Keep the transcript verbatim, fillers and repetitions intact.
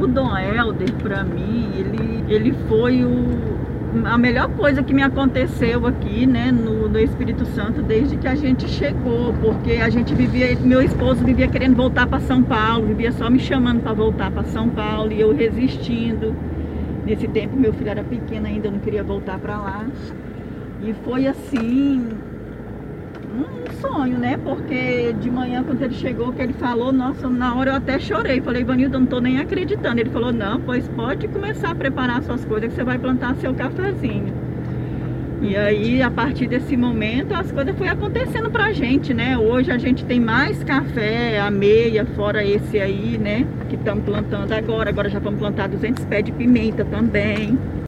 O Dom Helder, pra mim, ele, ele foi o, a melhor coisa que me aconteceu aqui, né, no, no Espírito Santo, desde que a gente chegou, porque a gente vivia, meu esposo vivia querendo voltar para São Paulo, vivia só me chamando para voltar para São Paulo, e eu resistindo. Nesse tempo meu filho era pequeno ainda, eu não queria voltar para lá. E foi assim, um sonho, né? Porque de manhã, quando ele chegou, que ele falou, nossa, na hora eu até chorei. Falei, Ivanildo, eu não tô nem acreditando. Ele falou, não, pois pode começar a preparar suas coisas, que você vai plantar seu cafezinho. E aí, a partir desse momento, as coisas foram acontecendo pra gente, né? Hoje a gente tem mais café, a meia, fora esse aí, né? Que estamos plantando agora. Agora já vamos plantar duzentos pés de pimenta também.